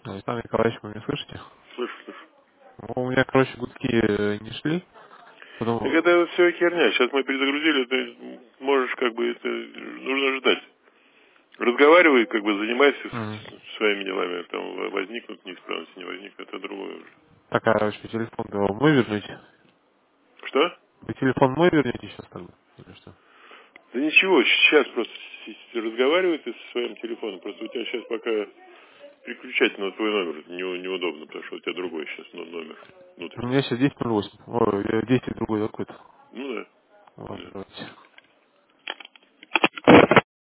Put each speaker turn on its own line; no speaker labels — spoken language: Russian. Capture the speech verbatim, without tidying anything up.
Александр Николаевич, вы меня слышите?
Слышу, слышу.
Ну, у меня, короче, гудки э, не шли.
Так
Потом...
это все херня. Сейчас мы перезагрузили, ты можешь как бы это нужно ждать. Разговаривай, как бы занимайся
Мгм.
с- своими делами. Там возникнут неисправности, не возникнут, это другое уже.
Так, а короче, телефон мой вернете?
Что?
Вы телефон мой вернете сейчас тогда? Или что?
Да ничего, сейчас просто с- с- разговаривай ты со своим телефоном. Просто у тебя сейчас пока переключать на твой номер не- неудобно, потому что у тебя другой сейчас номер
У
внутренний.
меня сейчас десять ноль восемь. Ой, э, десять другой какой-то.
Ну да.
Ладно,
Да.
давайте.